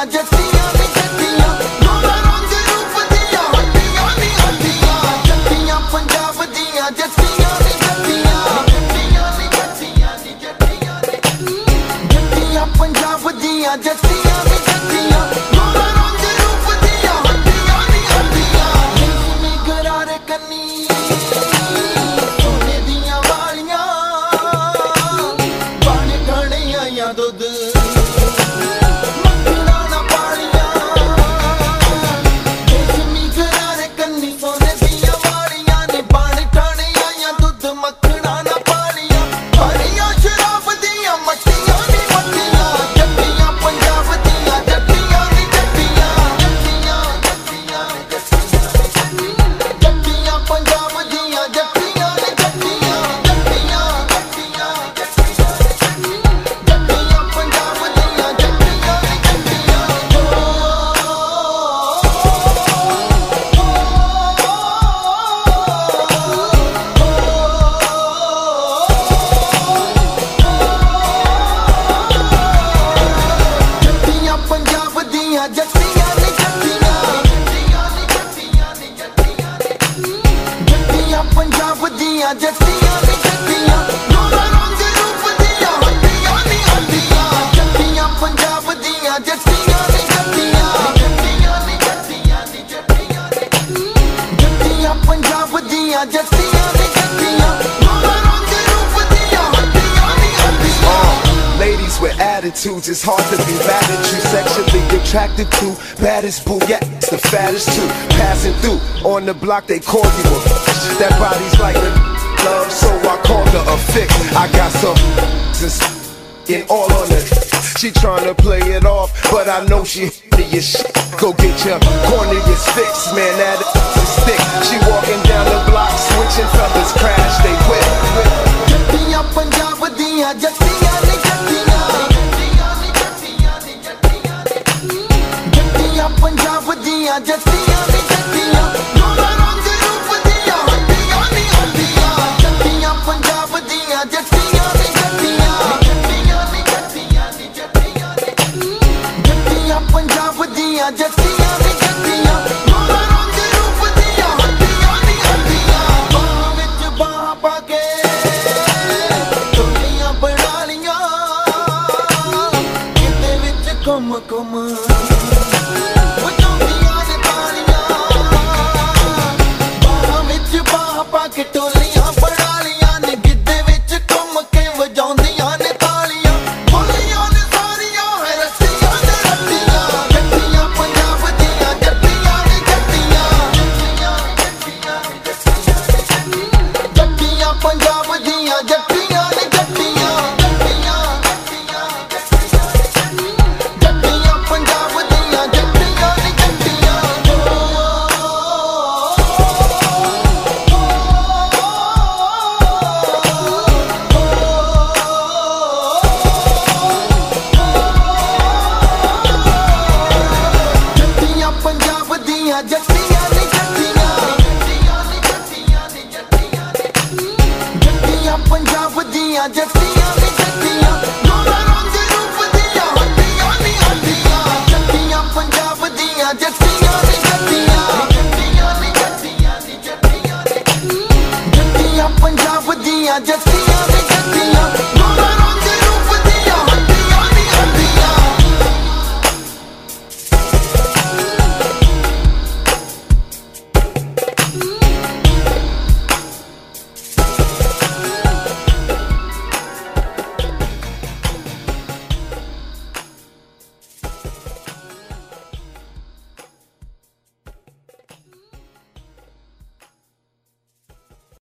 ਜੱਟੀਆਂ ਨੀ ਜੱਟੀਆਂ ਗੋਰਾ ਰੰਗ ਰੂਪ ਦੀਆਂ ਹੱਡੀਆਂ ਨੀ ਹੱਡੀਆਂ ਜੱਟੀਆਂ ਪੰਜਾਬ ਦੀਆਂ ਜੱਟੀਆਂ ਨੀ ਜੱਟੀਆਂ ਜੱਟੀਆਂ ਨੀ ਜੱਟੀਆਂ ਨੀ ਜੱਟੀਆਂ ਜੱਟੀਆਂ ਪੰਜਾਬ ਦੀਆਂ ਜੱਟੀਆਂ ਨੀ ਜੱਟੀਆਂ ਗੋਰਾ ਰੰਗ ਰੂਪ ਦੀਆਂ ਹੱਡੀਆਂ ਨੀ ਹੱਡੀਆਂ ਨੀ ਗਰਾਰੇ ਕੰਨੀ ਸੋਨੇ ਦੀਆਂ ਵਾਲੀਆਂ ਪਾਣੀ ਖਾਣੇ ਆਈਆਂ ਦੁੱਧ ਜੱਟੀਆਂ ਨੀ ਜੱਟੀਆਂ ਪੰਜਾਬ ਦੀਆਂ ਜੱਟੀਆਂ ਨੀ ਜੱਟੀਆਂ ਗੋਰਾ ਰੰਗ ਰੂਪ ਦੀਆਂ ਹੱਡੀਆਂ ਨੀ ਹੱਡੀਆਂ ਜੱਟੀਆਂ ਪੰਜਾਬ ਦੀਆਂ ਜੱਟੀਆਂ ਨੀ ਜੱਟੀਆਂ ਜੱਟੀਆਂ ਨੀ ਜੱਟੀਆਂ ਨੀ ਜੱਟੀਆਂ ਜੱਟੀਆਂ ਪੰਜਾਬ ਦੀਆਂ ਜੱਟੀਆਂ ਨੀ ਜੱਟੀਆਂ ਗੋਰਾ ਰੰਗ ਰੂਪ ਦੀਆਂ ਹੱਡੀਆਂ ਨੀ ਹੱਡੀਆਂ Ladies with attitudes, it's hard to be mad at you. Sexually attracted to baddest boo, yeah, it's the fattest too. Passing through on the block, they call you a bitch. That body's like a love, so I called her a fix. I got some in all on it. She tryna play it off, but I know she hit your shit. Go get your corneas fixed, man, that is thick. She walking down the block, switching fellas crash, they whip. ਜੱਟੀਆਂ Punjab ਦੀਆਂ ਜੱਟੀਆਂ ਨੀ ਜੱਟੀਆਂ ਜੱਟੀਆਂ ਪੰਜਾਬ ਦੀਆਂ ਜੱਟੀਆਂ ਨੀ ਜੱਟੀਆਂ ਗੋਰਾ ਰੰਗ ਰੂਪ ਦੀਆਂ ਹੱਡੀਆਂ ਨੀ ਹੱਡੀਆਂ ਜੱਟੀਆਂ ਪੰਜਾਬ ਦੀਆਂ ਜੱਟੀਆਂ ਨੀ ਜੱਟੀਆਂ ਜੱਟੀਆਂ ਨੀ ਜੱਟੀਆਂ ਨੀ ਜੱਟੀਆਂ ਜੱਟੀਆਂ ਪੰਜਾਬ ਦੀਆਂ ਜੱਟੀਆਂ ਨੀ ਜੱਟੀਆਂ ਗੋਰਾ ਰੰਗ ਰੂਪ ਦੀਆਂ ਹੱਡੀਆਂ ਨੀ ਹੱਡੀਆਂ ਬਾਹਾਂ ਵਿੱਚ ਬਾਹਾਂ ਪਾ ਕੇ ਟੋਲੀਆਂ ਬਣਾ ਲੀਆਂ ਕਿਤੇ ਵਿੱਚ ਘੁੰਮ ਘੁੰਮ ਕੇ ਟੋਲੀਆਂ ਬਣਾ ਲੀਆਂ ਨੇ ਗਿੱਧੇ ਵਿੱਚ ਘੁੰਮ ਕੇ ਵਜਾਉਂਦੀਆਂ ਨੇ ਤਾਲੀਆਂ ਬੋਲੀਆਂ ਨੇ ਸਾਰੀਆਂ ਹੈ ਰੱਟੀਆਂ ਨੇ ਰੱਟੀਆਂ ਜੱਟੀਆਂ ਪੰਜਾਬ ਦੀਆਂ ਜੱਟੀਆਂ ਨੇ ਜੱਟੀਆਂ ਜੱਟੀਆਂ ਪੰਜਾਬ ਦੀਆਂ ਜੱਟੀਆਂ ਨੇ ਜੱਟੀਆਂ ਜੱਟੀਆਂ ਪੰਜਾਬ ਦੀਆਂ ਜੱਟੀਆਂ ਨੇ ਜੱਟੀਆਂ ਪੰਜਾਬ ਦੀਆਂ ਜੱਟੀਆਂ ਨੀ ਜੱਟੀਆਂ ਜੱਟੀਆਂ ਪੰਜਾਬ ਦੀਆਂ ਜੱਟੀਆਂ ਨੀ ਜੱਟੀਆਂ ਗੋਰਾ ਰੰਗ ਰੂਪ ਦੀਆਂ ਹੱਡੀਆਂ ਨੀ ਹੱਡੀਆਂ ਜੱਟੀਆਂ ਪੰਜਾਬ ਦੀਆਂ ਜੱਟੀਆਂ ਨੀ ਜੱਟੀਆਂ ਜੱਟੀਆਂ ਨੀ ਜੱਟੀਆਂ ਨੀ ਜੱਟੀਆਂ ਜੱਟੀਆਂ ਪੰਜਾਬ ਦੀਆਂ ਜੱਟੀਆਂ ਨੀ ਜੱਟੀਆਂ